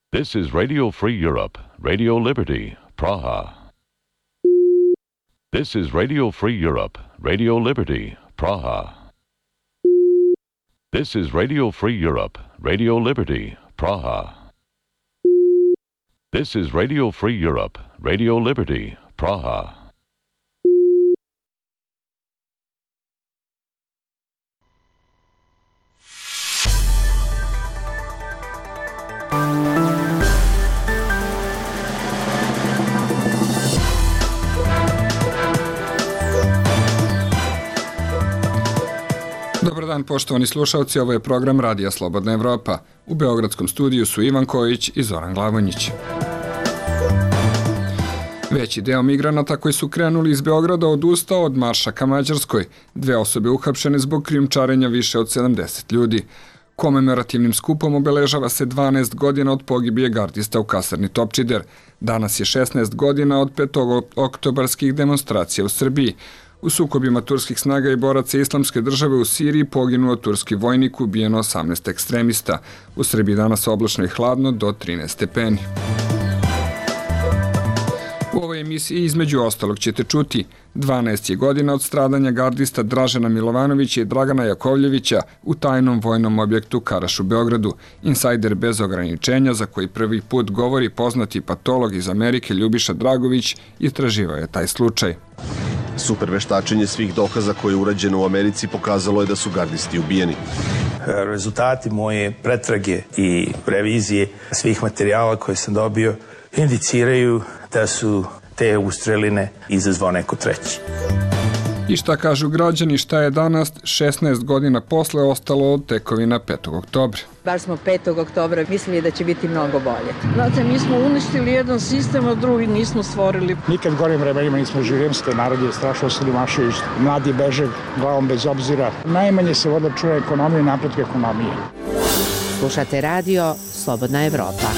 This is Radio Free Europe, Radio Liberty, Praha. This is Radio Free Europe, Radio Liberty, Praha. This is Radio Free Europe, Radio Liberty, Praha. This is Radio Free Europe, Radio Liberty, Praha. Dobar dan, poštovani slušalci, ovo je program Radija Slobodna Evropa. U beogradskom studiju su Ivan Kojić i Zoran Glavonjić. Veći deo migranata koji su krenuli iz Beograda odustao od marša ka Mađarskoj. 2 osobe uhapšene zbog krijumčarenja više od 70 ljudi. Komemorativnim skupom obeležava se 12 godina od pogibije gardista u kasarni Topčider. Danas je 16 godina od 5. oktobarskih demonstracija u Srbiji. U sukobima turskih snaga i boraca Islamske države u Siriji poginuo turski vojnik, ubijeno 18 ekstremista. U Srbiji danas oblačno i hladno do 13 stepeni. U ovoj emisiji između ostalog ćete čuti 12 je godina od stradanja gardista Dražena Milovanovića i Dragana Jakovljevića u tajnom vojnom objektu Karaš u Beogradu. Insajder bez ograničenja, za koji prvi put govori poznati patolog iz Amerike Ljubiša Dragović, istraživao je taj slučaj. Super veštačenje svih dokaza koje je urađeno u Americi pokazalo je da su gardisti ubijeni. Rezultati moje pretrage i revizije svih materijala koje sam dobio indiciraju da su te ustreline izazvao neko treći. I šta kažu građani, šta je danas 16 godina posle ostalo od tekovina 5. oktobra. Bar smo 5. oktobra mislili da će biti mnogo bolje. Znate, mi smo uništili jedan sistem, a drugi nismo stvorili. Nikad gorim vremenima nismo živjeli, narod je strašno osiromašio, mladi beže glavom bez obzira. Najmanje se vode čuje ekonomije i napretka ekonomije. Slušate radio Slobodna Evropa.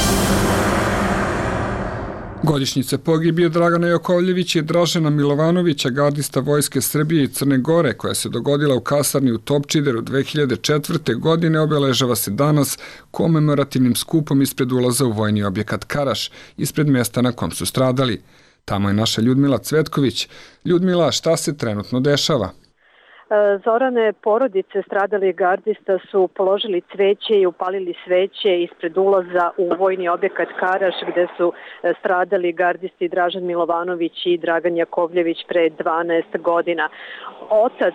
Godišnjica pogibije Dragana Jakovljevića i Dražena Milovanovića, gardista Vojske Srbije i Crne Gore, koja se dogodila u kasarni u Topčideru 2004. godine, obeležava se danas komemorativnim skupom ispred ulaza u vojni objekat Karaš, ispred mjesta na kom su stradali. Tamo je naša Ljudmila Cvetković. Ljudmila, šta se trenutno dešava? Zorane, porodice stradalih gardista su položili cveće i upalili sveće ispred ulaza u vojni objekat Karaš, gde su stradali gardisti Dražen Milovanović i Dragan Jakovljević pre 12 godina. Otac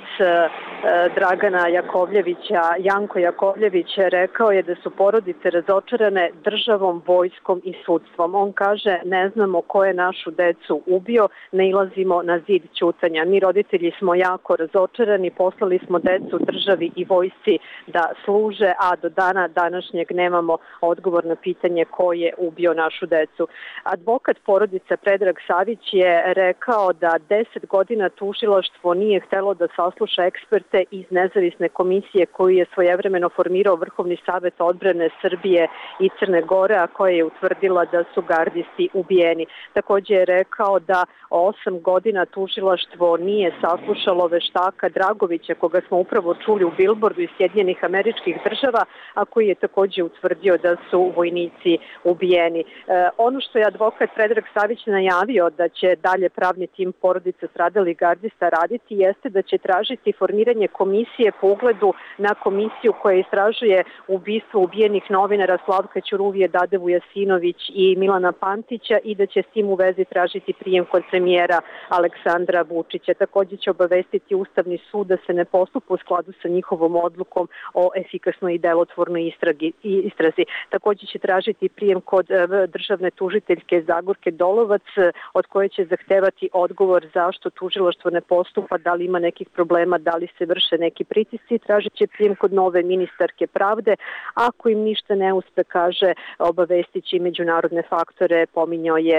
Dragana Jakovljevića, Janko Jakovljević, rekao je da su porodice razočarane državom, vojskom i sudstvom. On kaže, ne znamo ko je našu decu ubio, ne ilazimo na zid ćutanja. Mi roditelji smo jako razočarani, poslali smo decu državi i vojsci da služe, a do dana današnjeg nemamo odgovor na pitanje ko je ubio našu decu. Advokat porodice Predrag Savić je rekao da 10 godina tužilaštvo nije htelo da sasluša eksperte iz nezavisne komisije koju je svojevremeno formirao Vrhovni savet odbrane Srbije i Crne Gore, a koja je utvrdila da su gardisti ubijeni. Također je rekao da 8 godina tužilaštvo nije saslušalo veštaka Dragovića, koga smo upravo čuli u Bilbordu iz Sjedinjenih Američkih Država, a koji je također utvrdio da su vojnici ubijeni. Ono što je advokat Predrag Savić najavio da će dalje pravni tim porodice stradalih gardista raditi jeste da će tražiti formiranje komisije po ugledu na komisiju koja istražuje ubistvo ubijenih novinara Slavka Ćuruvije, Dade Vujasinović i Milana Pantića i da će s tim u vezi tražiti prijem kod premijera Aleksandra Vučića. Također će obavestiti Ustavni sud da se ne postupa u skladu sa njihovom odlukom o efikasnoj i delotvornoj istrazi. Također će tražiti prijem kod državne tužiteljke Zagorke Dolovac, od koje će zahtevati odgovor zašto tužilaštvo ne postupa, da li ima nekih problema, da li se vrše neki pritisci. Tražit će prijem kod nove ministarke pravde. Ako im ništa ne uspe, kaže, obavestit će i međunarodne faktore, pominjao je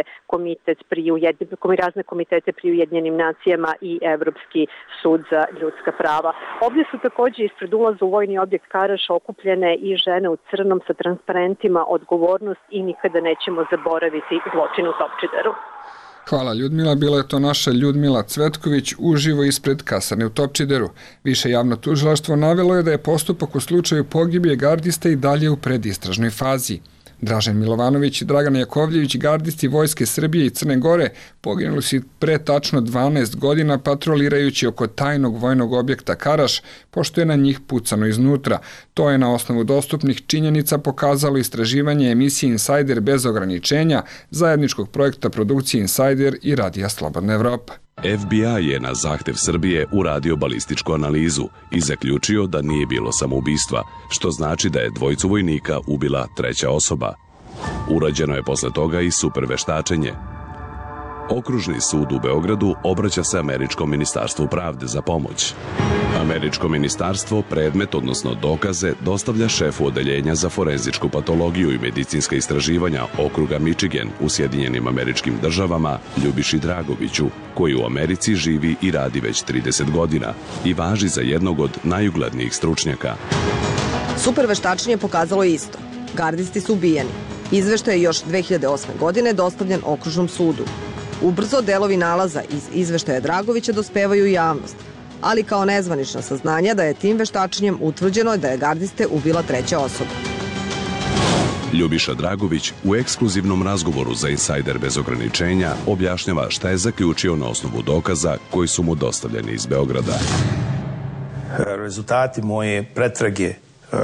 razne komitete pri Ujedinjenim nacijama i Evropski sud za ljudska prava. Ovdje su također ispred ulaza u vojni objekt Karaš okupljene i žene u crnom sa transparentima odgovornost i nikada nećemo zaboraviti zločin u Topčideru. Hvala Ljudmila, bila je to naša Ljudmila Cvetković uživo ispred kasarne u Topčideru. Više javno tužilaštvo navelo je da je postupak u slučaju pogibije gardista i dalje u predistražnoj fazi. Dražen Milovanović i Dragan Jakovljević, gardisti Vojske Srbije i Crne Gore, poginuli su pre tačno 12 godina patrolirajući oko tajnog vojnog objekta Karaš, pošto je na njih pucano iznutra. To je na osnovu dostupnih činjenica pokazalo istraživanje emisije Insider bez ograničenja, zajedničkog projekta produkcije Insider i Radija Slobodna Evropa. FBI je na zahtev Srbije uradio balističku analizu i zaključio da nije bilo samoubistva, što znači da je dvojicu vojnika ubila treća osoba. Urađeno je posle toga i superveštačenje. Okružni sud u Beogradu obraća se Američkom ministarstvu pravde za pomoć. Američko ministarstvo predmet, odnosno dokaze, dostavlja šefu odeljenja za forenzičku patologiju i medicinska istraživanja okruga Michigan u Sjedinjenim Američkim Državama Ljubiši Dragoviću, koji u Americi živi i radi već 30 godina i važi za jednog od najuglednijih stručnjaka. Superveštačenje pokazalo isto. Gardisti su ubijeni. Izveštaj je još 2008. godine dostavljen okružnom sudu. Ubrzo delovi nalaza iz izveštaja Dragovića dospevaju u javnost, ali kao nezvanična saznanja da je tim veštačenjem utvrđeno da je gardiste ubila treća osoba. Ljubiša Dragović u ekskluzivnom razgovoru za Insider bez ograničenja objašnjava šta je zaključio na osnovu dokaza koji su mu dostavljeni iz Beograda. Rezultati moje pretrage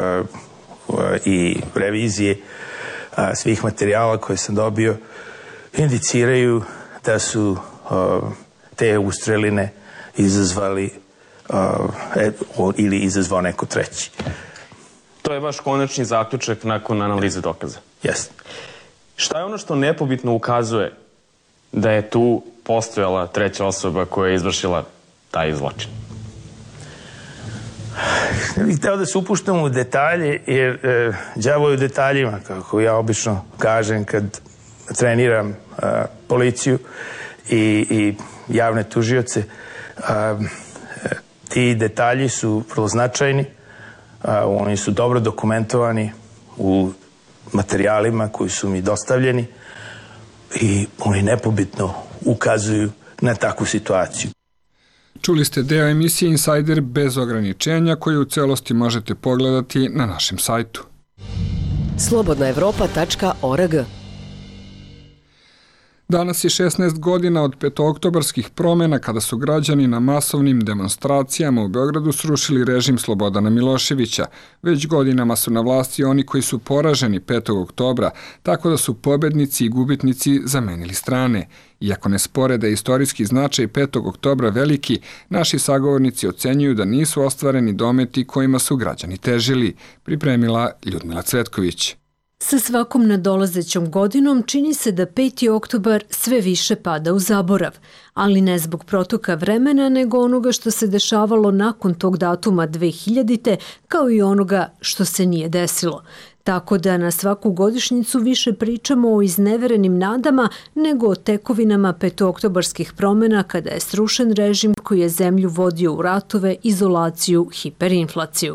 i revizije svih materijala koje sam dobio indiciraju da su te ustreline izazvali ili izazvao neko treći. To je vaš konačni zaključak nakon analize dokaza? Jeste. Šta je ono što nepobitno ukazuje da je tu postojala treća osoba koja je izvršila taj zločin? Ne bih hteo da se upuštam u detalje, jer đavo je u detaljima, kako ja obično kažem kad treniram policiju i javne tužioce. Ti detalji su vrlo značajni, oni su dobro dokumentovani u materijalima koji su mi dostavljeni i oni nepobitno ukazuju na takvu situaciju. Čuli ste deo emisije Insider bez ograničenja koju u celosti možete pogledati na našem sajtu. slobodnaevropa.org. Danas je 16 godina od petooktobarskih promena kada su građani na masovnim demonstracijama u Beogradu srušili režim Slobodana Miloševića. Već godinama su na vlasti oni koji su poraženi 5. oktobra, tako da su pobednici i gubitnici zamenili strane. Iako ne spore da je istorijski značaj 5. oktobra veliki, naši sagovornici ocenjuju da nisu ostvareni dometi kojima su građani težili, pripremila Ljudmila Cvetković. Sa svakom nadolazećom godinom čini se da 5. oktobar sve više pada u zaborav, ali ne zbog protoka vremena, nego onoga što se dešavalo nakon tog datuma 2000. kao i onoga što se nije desilo. Tako da na svaku godišnjicu više pričamo o izneverenim nadama nego o tekovinama petooktobarskih promena kada je srušen režim koji je zemlju vodio u ratove, izolaciju, hiperinflaciju.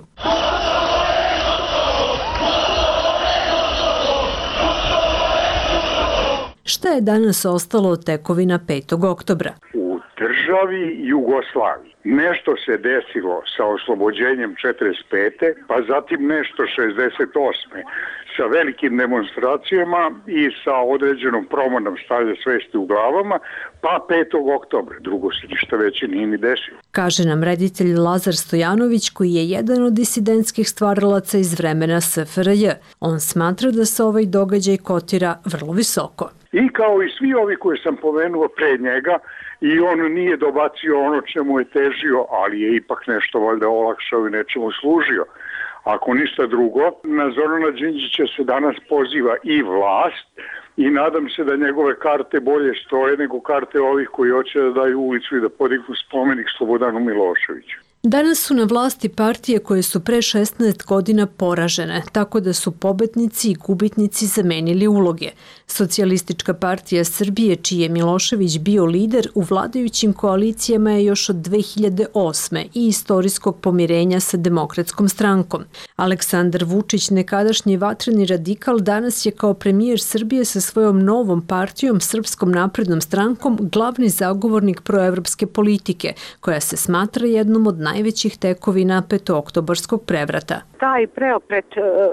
Šta je danas ostalo od tekovina 5. oktobra? U državi Jugoslaviji nešto se desilo sa oslobođenjem 45. pa zatim nešto 68. sa velikim demonstracijama i sa određenom promenom stavlja svesti u glavama, pa 5. oktobra. Drugo se ništa veće nije ni desilo. Kaže nam reditelj Lazar Stojanović, koji je jedan od disidentskih stvaralaca iz vremena SFRJ. On smatra da se ovaj događaj kotira vrlo visoko. I kao i svi ovi koje sam pomenuo pre njega, i on nije dobacio ono čemu je težio, ali je ipak nešto valjda olakšao i nečemu služio. Ako ništa drugo, na Zorana Đinđića se danas poziva i vlast i nadam se da njegove karte bolje stoje nego karte ovih koji hoće da daju ulicu i da podignu spomenik Slobodanu Miloševiću. Danas su na vlasti partije koje su pre 16 godina poražene, tako da su pobednici i gubitnici zamenili uloge. Socijalistička partija Srbije, čiji je Milošević bio lider, u vladajućim koalicijama je još od 2008. i istorijskog pomirenja sa Demokratskom strankom. Aleksandar Vučić, nekadašnji vatreni radikal, danas je kao premijer Srbije sa svojom novom partijom, Srpskom naprednom strankom, glavni zagovornik proevropske politike, koja se smatra jednom od najvećih tekovina petooktobarskog prevrata. Taj preokret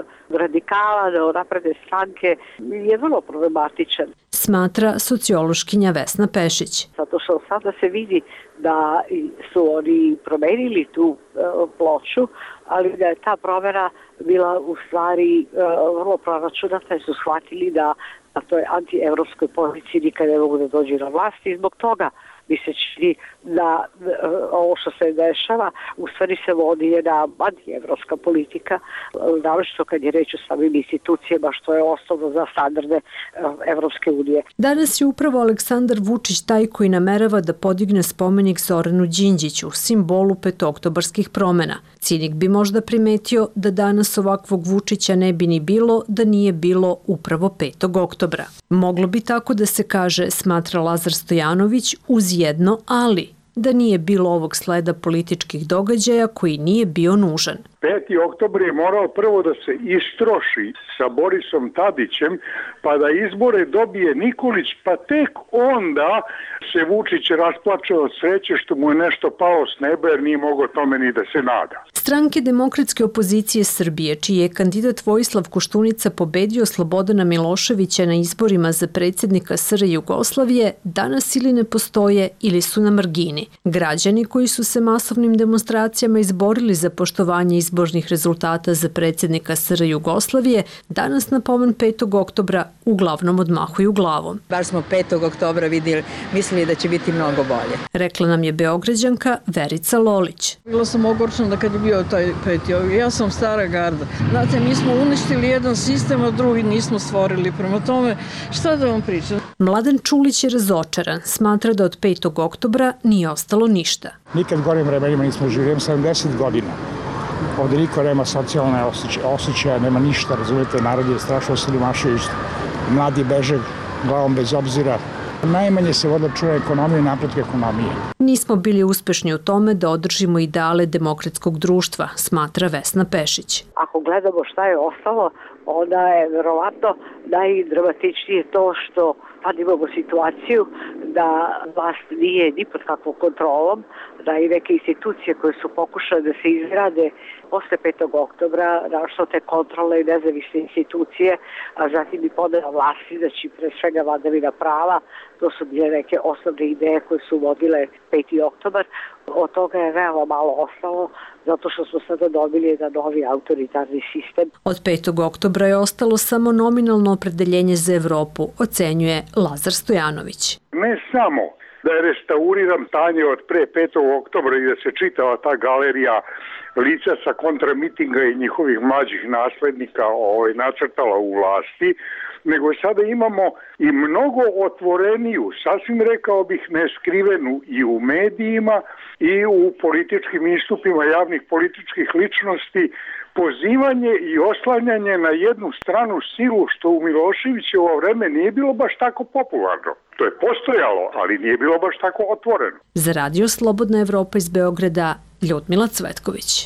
radikala do napredne stranke je vrlo problematičan. Smatra sociološkinja Vesna Pešić. Zato što sada se vidi da su oni promenili tu ploču, ali da je ta promjena bila u stvari vrlo proračunata, jer su shvatili da to je anti-evropskoj poziciji nikada ne mogu da dođu na vlast i zbog toga mi se čini da ovo što se dešava u stvari se vodi jedna anti-evropska politika, naročito kad je reč o samim institucijama, što je osnovno za standarde Evropske unije. Danas je upravo Aleksandar Vučić taj koji namerava da podigne spomenik Zoranu Đinđiću, simbolu petooktobarskih promena. Cinik bi možda primetio da danas ovakvog Vučića ne bi ni bilo da nije bilo upravo 5. oktobra. Moglo bi tako da se kaže, smatra Lazar Stojanović, uz jedno ali, da nije bilo ovog sleda političkih događaja koji nije bio nužan. 5. oktobar je morao prvo da se istroši sa Borisom Tadićem, pa da izbore dobije Nikolić, pa tek onda se Vučić rasplače od sreće što mu je nešto palo s neba jer nije mogao tome ni da se nada. Stranke demokratske opozicije Srbije, čiji je kandidat Vojislav Koštunica pobedio Slobodana Miloševića na izborima za predsjednika SR Jugoslavije, danas ili ne postoje ili su na margini. Građani koji su se masovnim demonstracijama izborili za poštovanje izbornih rezultata za predsjednika SR Jugoslavije, danas na pomen 5. oktobra uglavnom odmahuju glavom. Bar smo 5. oktobra mislili da će biti mnogo bolje. Rekla nam je Beograđanka Verica Lolić. Bila sam ogorčena kad je bio taj 5. Ja sam stara garda. Znate, mi smo uništili jedan sistem, a drugi nismo stvorili. Prema tome, šta da vam pričam? Mladen Čulić je razočaran. Smatra da od 5. oktobra nije ostalo ništa. Nikad gorim vremenima nismo živjeli, 70 godina. Ovdje niko nema socijalne osjećaja, nema ništa, razumijete, narod je strašno osiromašio, mladi beže glavom bez obzira. Najmanje se vodi računa ekonomije i napretka ekonomije. Nismo bili uspešni u tome da održimo ideale demokratskog društva, smatra Vesna Pešić. Ako gledamo šta je ostalo, onda je verovatno najdramatičnije to što sad imamo situaciju da vlast nije ni pod kakvom kontrolom, da i neke institucije koje su pokušale da se izgrade posle 5. oktobra, našto te kontrole i nezavisne institucije, a zatim i podela vlasti, znači pre svega vladavina prava, to su bile neke osnovne ideje koje su vodile 5. oktobar. Od toga je veoma malo ostalo, zato što smo sada dobili jedan novi autoritarni sistem. Od 5. oktobra je ostalo samo nominalno opredeljenje za Evropu, ocenjuje Lazar Stojanović. Ne samo da je restauriran Tanje od pre 5. oktobra i da se čitava ta galerija lica sa kontramitinga i njihovih mlađih naslednika nacrtala u vlasti, nego sada imamo i mnogo otvoreniju, sasvim rekao bih neskrivenu i u medijima i u političkim istupima javnih političkih ličnosti pozivanje i oslanjanje na jednu stranu silu što u Miloševićevo vreme nije bilo baš tako popularno. To je postojalo, ali nije bilo baš tako otvoreno. Za Radio Slobodna Evropa iz Beograda, Ljudmila Cvetković.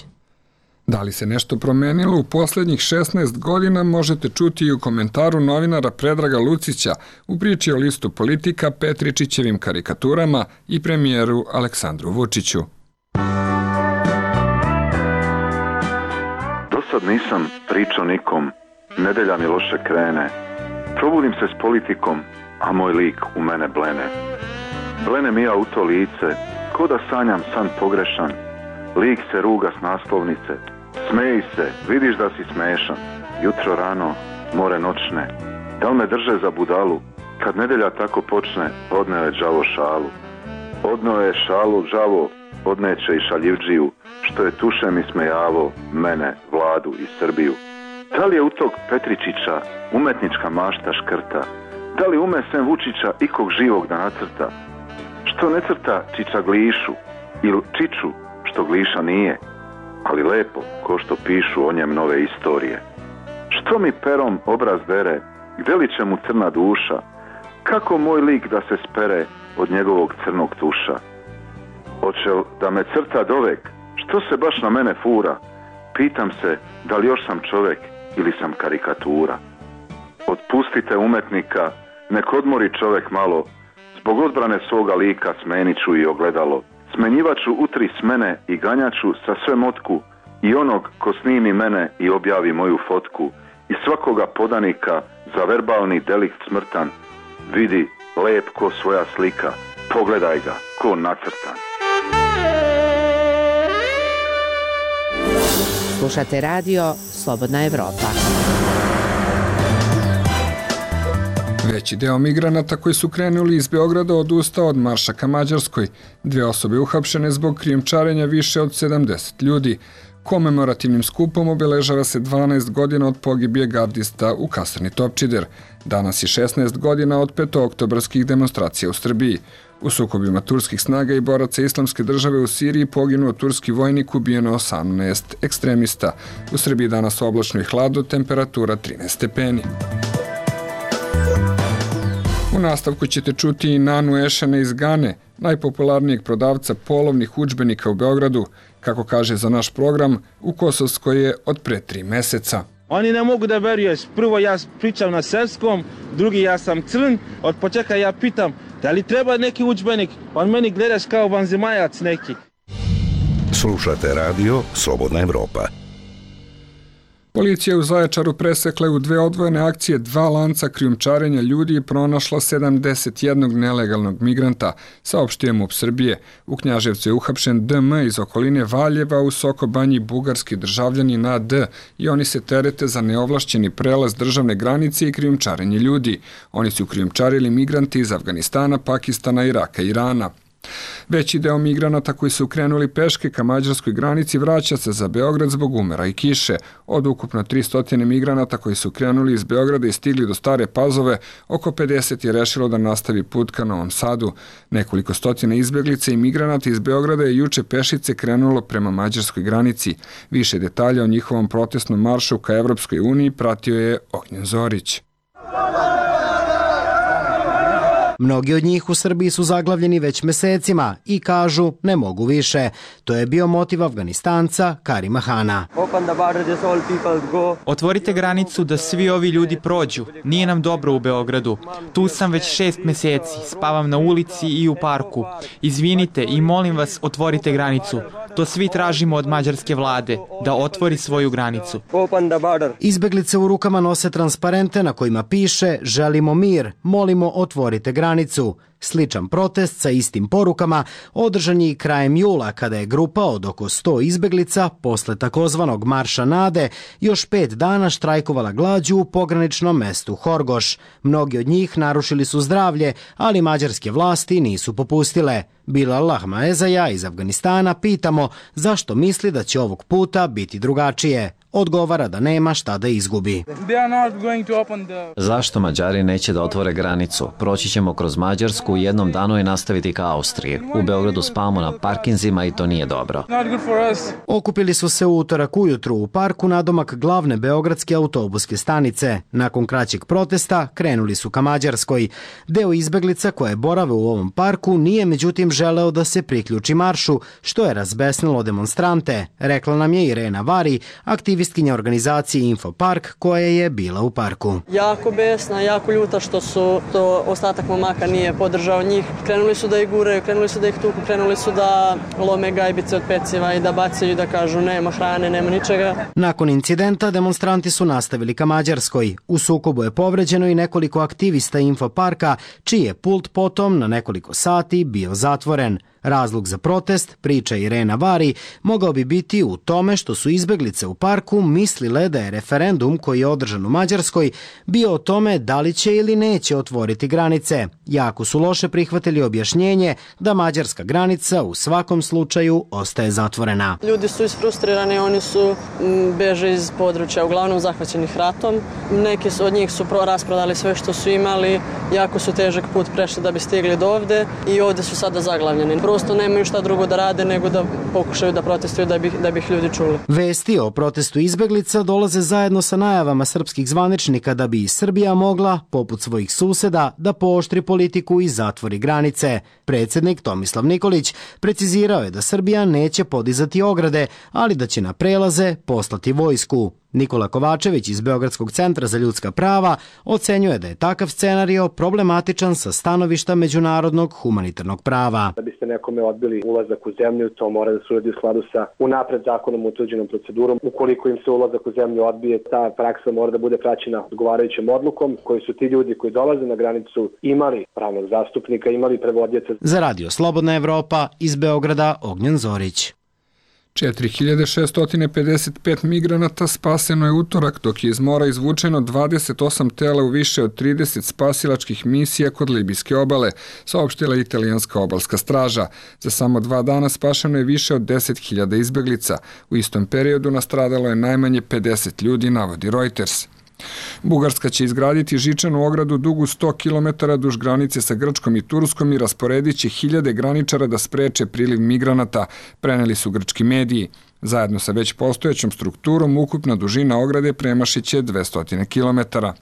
Da li se nešto promenilo u posljednjih 16 godina možete čuti i u komentaru novinara Predraga Lucića u priči o listu Politika, Petričićevim karikaturama i premijeru Aleksandru Vučiću. Dosad nisam pričao nikom, nedelja mi loše krene. Probudim se s politikom, a moj lik u mene blene. Blene mi ja u to lice, ko da sanjam san pogrešan. Lik se ruga s naslovnice. Smeji se, vidiš da si smešan. Jutro rano, more noćne. Da li me drže za budalu? Kad nedelja tako počne, odneo je đavo šalu. Odneo je šalu đavo, odneće i šaljivđiju, što je tušem i smejavo mene, vladu i Srbiju. Da li je u tog Petričića umetnička mašta škrta? Da li ume sem Vučića ikog živog da nacrta? Što ne crta Čičaglišu ili Čiču, što Gliša nije, ali lepo, ko što pišu o njem nove istorije. Što mi perom obraz dere, gde li će mu crna duša? Kako moj lik da se spere od njegovog crnog tuša? Hoće da me crta dovek? Što se baš na mene fura? Pitam se da li još sam čovek ili sam karikatura. Otpustite umetnika, nek odmori čovek malo, zbog odbrane svoga lika smenit ću i ogledalo. smenjivaču u 3 smene i ganjaču sa sve motku i onog ko snimi mene i objavi moju fotku i svakoga podanika za verbalni delikt smrtan. Vidi, lep ko svoja slika, pogledaj ga, ko nacrtan. Slušate radio Slobodna Evropa. Veći deo migranata koji su krenuli iz Beograda odustao od marša ka Mađarskoj. 2 osobe uhapšene zbog krijumčarenja više od 70 ljudi. Komemorativnim skupom obeležava se 12 godina od pogibije gardista u kasarni Topčider. Danas je 16 godina od petooktobarskih demonstracija u Srbiji. U sukobima turskih snaga i boraca Islamske države u Siriji poginuo turski vojnik, ubijeno 18 ekstremista. U Srbiji danas oblačno i hladno, temperatura 13 stepeni. U nastavku ćete čuti i Nanu Ešena iz Gane, najpopularnijeg prodavca polovnih udžbenika u Beogradu. Kako kaže za naš program, u Kosovskoj je od pre 3 meseca. Oni ne mogu da veruješ. Prvo ja pričam na srpskom, drugi ja sam crn. Od početka ja pitam, da li treba neki udžbenik? On meni gledaš kao vanzemajac neki. Slušate radio Slobodna Evropa. Policija u Zaječaru presekla u 2 odvojene akcije 2 lanca krijumčarenja ljudi i pronašla 71 nelegalnog migranta, saopštio MUP Srbije. U Knjaževcu je uhapšen DM iz okoline Valjeva, u Sokobanji bugarski državljanin AD i oni se terete za neovlašćeni prelaz državne granice i krijumčarenje ljudi. Oni su krijumčarili migranti iz Afganistana, Pakistana, Iraka i Irana. Veći deo migranata koji su krenuli peške ka mađarskoj granici vraća se za Beograd zbog umera i kiše. Od ukupno 300 migranata koji su krenuli iz Beograda i stigli do Stare Pazove, oko 50 je rešilo da nastavi put ka Novom Sadu. Nekoliko stotina izbeglica i migranata iz Beograda je juče pešice krenulo prema mađarskoj granici. Više detalja o njihovom protestnom maršu ka Evropskoj uniji pratio je Ognjen Zorić. Mnogi od njih u Srbiji su zaglavljeni već mesecima i kažu ne mogu više. To je bio motiv Afganistanca Karima Hana. Otvorite granicu da svi ovi ljudi prođu. Nije nam dobro u Beogradu. Tu sam već 6 meseci. Spavam na ulici i u parku. Izvinite i molim vas, otvorite granicu. To svi tražimo od mađarske vlade, da otvori svoju granicu. Izbeglice u rukama nose transparente na kojima piše želimo mir, molimo otvorite granicu. Sličan protest sa istim porukama održan je i krajem jula kada je grupa od oko 100 izbeglica posle takozvanog Marša Nade još 5 dana štrajkovala glađu u pograničnom mestu Horgoš. Mnogi od njih narušili su zdravlje, ali mađarske vlasti nisu popustile. Bilal Ahmaezaja iz Afganistana pitamo zašto misli da će ovog puta biti drugačije. Odgovara da nema šta da izgubi. Zašto Mađari neće da otvore granicu? Proći ćemo kroz Mađarsku u jednom danu i nastaviti ka Austriji. U Beogradu spavamo na parkinzima i to nije dobro. Okupili su se u utorak ujutru u parku nadomak glavne beogradske autobuske stanice. Nakon kraćeg protesta krenuli su ka Mađarskoj. Deo izbeglica koje borave u ovom parku nije međutim želeo da se priključi maršu, što je razbesnilo demonstrante, rekla nam je Irena Vari, aktivistkinja organizacije Infopark koja je bila u parku. Jako besna, jako ljuta što ostatak momaka nije podržao njih. Krenuli su da ih guraju, krenuli su da ih tuku, krenuli su da lome gajbice od peciva i da bacaju i da kažu nema hrane, nema ničega. Nakon incidenta demonstranti su nastavili ka Mađarskoj. U sukobu je povređeno i nekoliko aktivista Infoparka, čiji je pult potom na nekoliko sati bio zatvoren. Razlog za protest, priča Irena Vari, mogao bi biti u tome što su izbeglice u parku mislile da je referendum koji je održan u Mađarskoj bio o tome da li će ili neće otvoriti granice. Jako su loše prihvatili objašnjenje da mađarska granica u svakom slučaju ostaje zatvorena. Ljudi su isfrustrirani, oni su beže iz područja uglavnom zahvaćenih ratom. Neki od njih su rasprodali sve što su imali, jako su težak put prešli da bi stigli do ovde i ovde su sada zaglavljeni. Prosto nemaju šta drugo da rade nego da pokušaju da protestuju da bi ih ljudi čuli. Vesti o protestu izbeglica dolaze zajedno sa najavama srpskih zvaničnika da bi Srbija mogla, poput svojih suseda, da pooštri politiku i zatvori granice. Predsjednik Tomislav Nikolić precizirao je da Srbija neće podizati ograde, ali da će na prelaze poslati vojsku. Nikola Kovačević iz Beogradskog centra za ljudska prava ocenjuje da je takav scenario problematičan sa stanovišta međunarodnog humanitarnog prava. Da biste nekome odbili ulazak u zemlju, to mora da se uradi u skladu sa unapred zakonom utvrđenom procedurom. Ukoliko im se ulazak u zemlju odbije, ta praksa mora da bude praćena odgovarajućom odlukom, koji su ti ljudi koji dolaze na granicu imali pravnog zastupnika, imali prevodioca. Za Radio Slobodna Evropa iz Beograda Ognjen Zorić. 4655 migranata spaseno je utorak, dok je iz mora izvučeno 28 tela u više od 30 spasilačkih misija kod libijske obale, saopštila italijanska obalska straža. Za samo 2 dana spašeno je više od 10.000 izbeglica. U istom periodu nastradalo je najmanje 50 ljudi, navodi Reuters. Bugarska će izgraditi žičanu ogradu dugu 100 km duž granice sa Grčkom i Turskom i rasporedit će 1000 graničara da spreče priliv migranata, preneli su grčki mediji. Zajedno sa već postojećom strukturom, ukupna dužina ograde premašiće 200 km.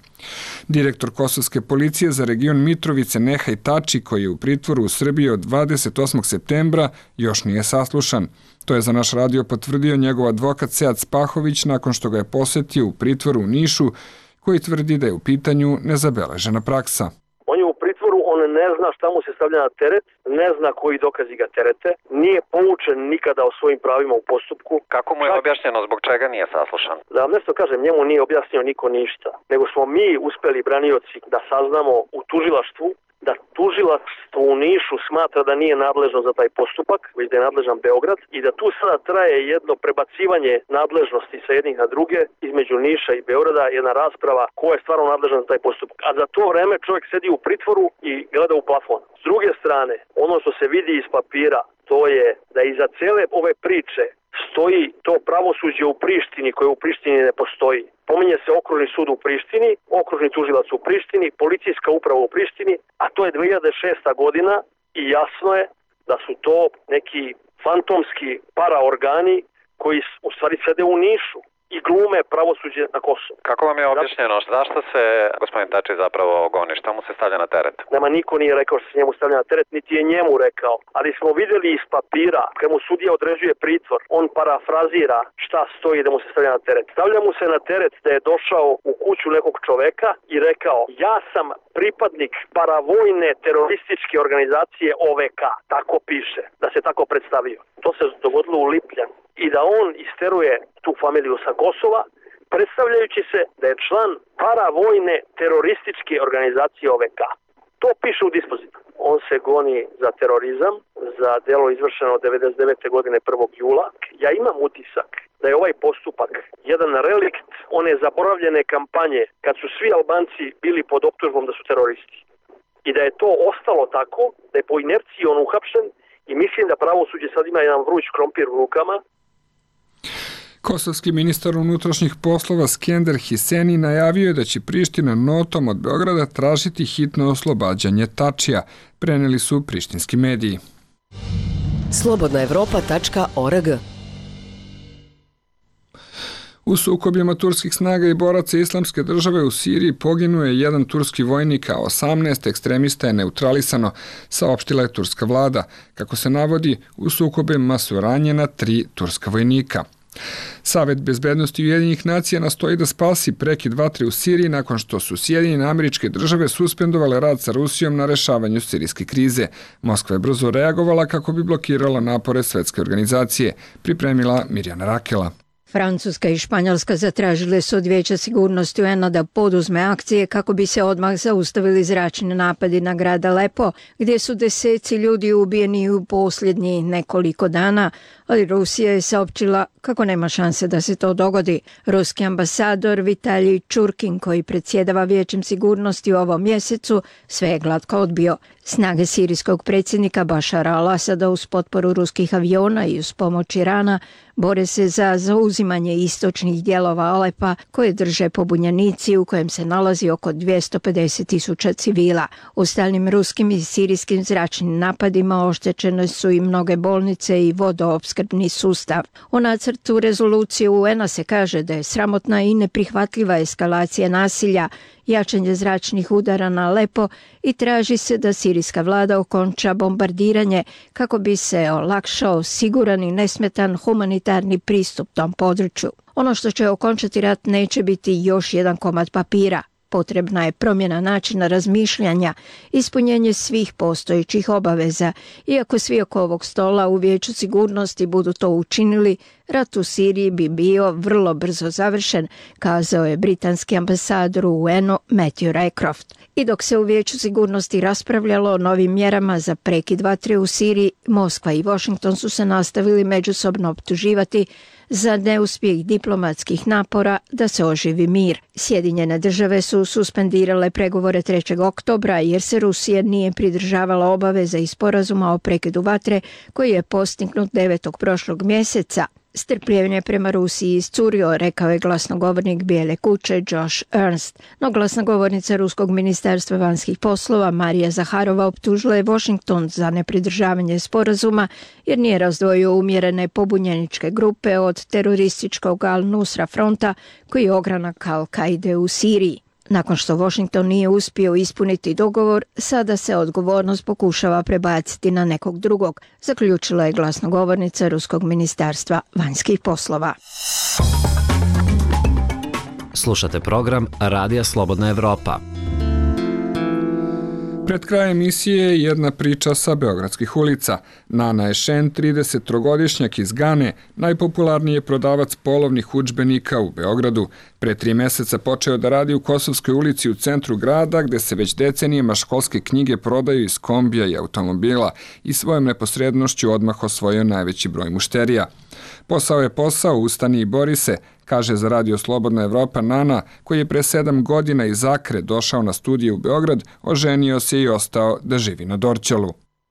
Direktor Kosovske policije za region Mitrovice Nehaj Tači, koji je u pritvoru u Srbiji od 28. septembra, još nije saslušan. To je za naš radio potvrdio njegov advokat Sead Spahović nakon što ga je posetio u pritvoru u Nišu, koji tvrdi da je u pitanju nezabeležena praksa. On je u pritvoru, on ne zna šta mu se stavlja na teret, ne zna koji dokazi ga terete, nije poučen nikada o svojim pravima u postupku. Kako mu je objašnjeno zbog čega nije saslušan? Da vam nešto kažem, njemu nije objasnio niko ništa, nego smo mi uspeli branioci da saznamo u tužilaštvu da tužilaštvo u Nišu smatra da nije nadležno za taj postupak, već da je nadležan Beograd i da tu sada traje jedno prebacivanje nadležnosti sa jednih na druge između Niša i Beograda, jedna rasprava ko je stvarno nadležan za taj postupak. A za to vreme čovjek sedi u pritvoru i gleda u plafon. S druge strane, ono što se vidi iz papira, to je da iza cele ove priče stoji to pravosuđe u Prištini koje u Prištini ne postoji. Pominje se okružni sud u Prištini, okružni tužilac u Prištini, policijska uprava u Prištini, a to je 2006. godina i jasno je da su to neki fantomski paraorgani koji u stvari sede u Nišu i glume pravosuđe na Kosovu. Kako vam je objašnjeno zašto se gospodin Tači zapravo goni, šta mu se stavlja na teret? Nema, niko nije rekao što se njemu stavlja na teret, niti je njemu rekao, ali smo vidjeli iz papira, kad mu sudija određuje pritvor, on parafrazira šta stoji da mu se stavlja na teret. Stavlja mu se na teret da je došao u kuću nekog čoveka i rekao, ja sam pripadnik paravojne terorističke organizacije OVK, tako piše, da se tako predstavio. To se dogodilo u Lipljanu i da on isteruje tu familiju sa Kosova, predstavljajući se da je član paravojne terorističke organizacije OVK. To piše u dispozitu. On se goni za terorizam, za delo izvršeno 99. godine 1. jula. Ja imam utisak da je ovaj postupak jedan relikt one zaboravljene kampanje kad su svi Albanci bili pod optužbom da su teroristi. I da je to ostalo tako, da je po inerciji on uhapšen i mislim da pravosuđe sad ima jedan vruć krompir u rukama. Kosovski ministar unutrašnjih poslova Skender Hiseni najavio je da će Priština notom od Beograda tražiti hitno oslobađanje Tačija, preneli su prištinski mediji. slobodnaevropa.org. U sukobima turskih snaga i boraca Islamske države u Siriji poginuo je jedan turski vojnik, a 18 ekstremista je neutralisano, saopštila je turska vlada. Kako se navodi, u sukobima su ranjena 3 turska vojnika. Savet bezbednosti Ujedinjenih nacija nastoji da spasi prekid vatre u Siriji nakon što su Sjedinjene Američke Države suspendovale rad sa Rusijom na rešavanju sirijske krize. Moskva je brzo reagovala kako bi blokirala napore svetske organizacije, pripremila Mirjana Rakela. Francuska i Španjolska zatražile su od Vijeća sigurnosti UN-a da poduzme akcije kako bi se odmah zaustavili zračni napadi na grad Alepo, gdje su deseci ljudi ubijeni u posljednjih nekoliko dana, ali Rusija je saopćila kako nema šanse da se to dogodi. Ruski ambasador Vitalij Čurkin, koji predsjedava Vijećem sigurnosti u ovom mjesecu, sve je glatko odbio. Snage sirijskog predsjednika Bašara al-Asada uz potporu ruskih aviona i uz pomoć Irana bore se za zauzimanje istočnih dijelova Alepa koje drže pobunjenici u kojem se nalazi oko 250.000 civila. U stalnim ruskim i sirijskim zračnim napadima oštećene su i mnoge bolnice i vodoopskrbni sustav. U nacrtu rezolucije UN-a se kaže da je sramotna i neprihvatljiva eskalacija nasilja, jačanje zračnih udara na Alepo i traži se da sirijska vlada okonča bombardiranje kako bi se olakšao siguran i nesmetan humanitarni humanitarni pristup tom području. Ono što će okončati rat neće biti još jedan komad papira. Potrebna je promjena načina razmišljanja, ispunjenje svih postojećih obaveza. Iako svi oko ovog stola u Vijeću sigurnosti budu to učinili, rat u Siriji bi bio vrlo brzo završen, kazao je britanski ambasador u UN-u Matthew Rycroft. I dok se u Vijeću sigurnosti raspravljalo o novim mjerama za prekid vatre u Siriji, Moskva i Washington su se nastavili međusobno optuživati za neuspjeh diplomatskih napora da se oživi mir. Sjedinjene države su suspendirale pregovore 3. oktobra jer se Rusija nije pridržavala obaveza i sporazuma o prekidu vatre koji je postignut 9. prošlog mjeseca. Strpljenje prema Rusiji iscurio, rekao je glasnogovornik Bijele kuće Josh Ernst. No glasnogovornica Ruskog ministarstva vanjskih poslova Marija Zaharova optužila je Washington za nepridržavanje sporazuma jer nije razdvojio umjerene pobunjeničke grupe od terorističkog Al-Nusra fronta koji je ogranak Al-Kaide u Siriji. Nakon što Washington nije uspio ispuniti dogovor, sada se odgovornost pokušava prebaciti na nekog drugog, zaključila je glasnogovornica Ruskog ministarstva vanjskih poslova. Slušate program Radija Slobodna Evropa. Pred kraj emisije jedna priča sa beogradskih ulica. Nana Ešen, 33-godišnjak iz Gane, najpopularniji je prodavac polovnih udžbenika u Beogradu. Pre 3 meseca počeo da radi u Kosovskoj ulici u centru grada, gde se već decenijama školske knjige prodaju iz kombija i automobila i svojom neposrednošću odmah osvojio najveći broj mušterija. Posao je posao, ustani i bori se, kaže za Radio Slobodna Evropa Nana, koji je pre 7 godina iz Akre došao na studije u Beograd, oženio se i ostao da živi na Dorćolu.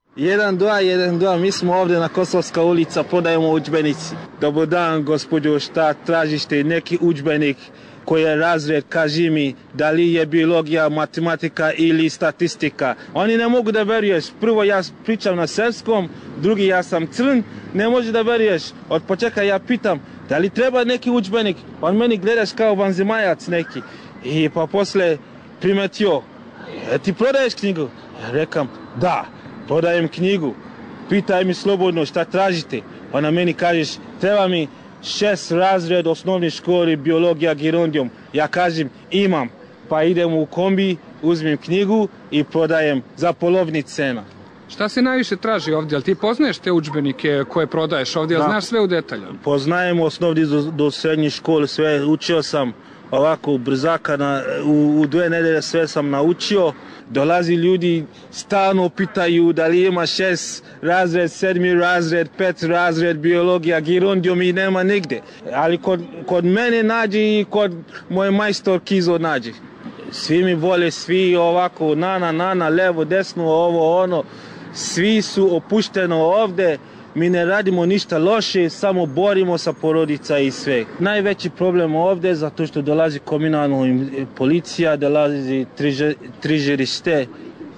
1-2, mi smo ovdje na Kosovska ulica, prodajemo udžbenici. Dobar dan, gospođo, šta tražite, neki udžbenik koji je razred, kaži mi, da li je biologija, matematika ili statistika. Oni ne mogu da veruješ, prvo ja pričam na srpskom, drugi ja sam crn, ne može da veruješ. Od početka ja pitam, da li treba neki udžbenik, on meni gledaš kao vanzemajac neki. I pa posle primetio, ti prodaješ knjigu? Ja rekam, da, prodajem knjigu. Pitaj mi slobodno šta tražite. Ona meni kažeš, treba mi 6 razred osnovne škole biologija gerundijum. Ja kažem imam, pa idem u kombi, uzmem knjigu i prodajem za polovni cena. Šta se najviše traži ovdje? Ali ti poznaješ te udžbenike koje prodaješ ovdje? Da. Znaš sve u detalju? Poznajem osnovni do srednje škole, sve učio sam ovako brzaka, u 2 nedelje sve sam naučio. Dolazi ljudi, stalno pitaju da li ima 6 razred, 7 razred, 5 razred, biologija, gerundijum i nema nigde. Ali kod mene nađe i kod moje majstor Kizo nađe. Svi mi vole, svi ovako, nana, levo, desno, ovo, ono. Svi su opušteno ovde, mi ne radimo ništa loše, samo borimo sa porodica i sve. Najveći problem ovde zato što dolazi komunalna policija, dolazi trižerište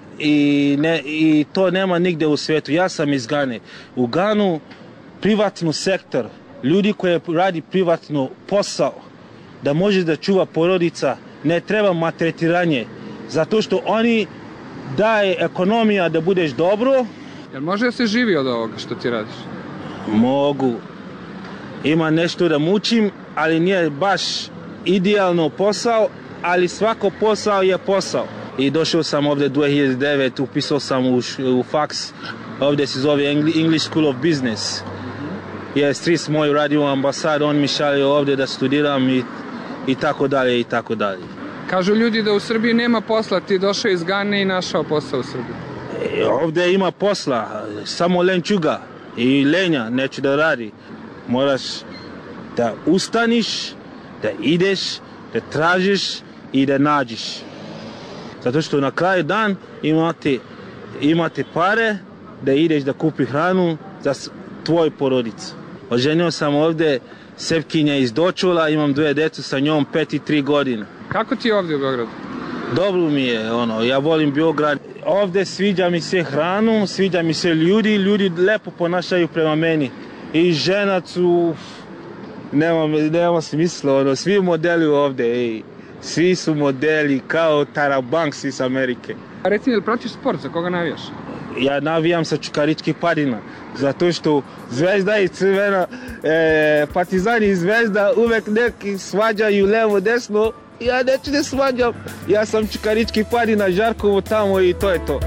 i to nema nigde u svijetu. Ja sam iz Gane. U Ganu privatni sektor, ljudi koji radi privatno posao, da može da čuva porodica, ne treba maltretiranje, zato što oni daje ekonomija da budeš dobro. Jel može da se živi od ovoga što ti radiš? Mogu. Ima nešto da mučim, ali nije baš idealno posao, ali svako posao je posao. I došao sam ovdje 2009, upisao sam u faks, ovdje se zove English School of Business. Stric moj radi u ambasadi, on mi šalje ovdje da studiram i tako dalje i tako dalje. Kažu ljudi da u Srbiji nema posla, ti došao iz Gane i našao posao u Srbiji. Ovdje ima posla, samo lenčuga i lenja neće da radi. Moraš da ustaniš, da ideš, da tražiš i da nađeš. Zato što na kraju dan imate pare da ideš da kupi hranu za tvoj porodicu. Oženio sam ovdje Sepkinja iz Dočula, imam 2 djecu sa njom, 5 i 3 godine. Kako ti je ovdje u Beogradu? Dobro mi je, ja volim Beograd. Ovdje sviđa mi se hranu, sviđa mi se ljudi lepo ponašaju prema meni. I žena su, nema smisla, svi modeli ovdje, svi su modeli kao Tarabanks iz Amerike. A reci, jel pratiš sport, za koga navijaš? Ja navijam sa Čukaričkih Padina, zato što Zvezda i Crvena, Partizan i Zvezda uvek neki svađaju levo desno. Ja neću da svađam, ja sam Čukaričkih Padina, Žarkovo tamo i to je to.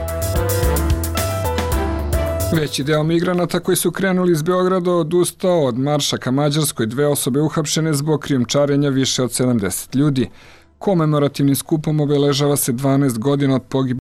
Veći deo migranata koji su krenuli iz Beograda odustao od marša ka Mađarskoj, 2 osobe uhapšene zbog krijumčarenja više od 70 ljudi. Komemorativnim skupom obeležava se 12 godina od pogibije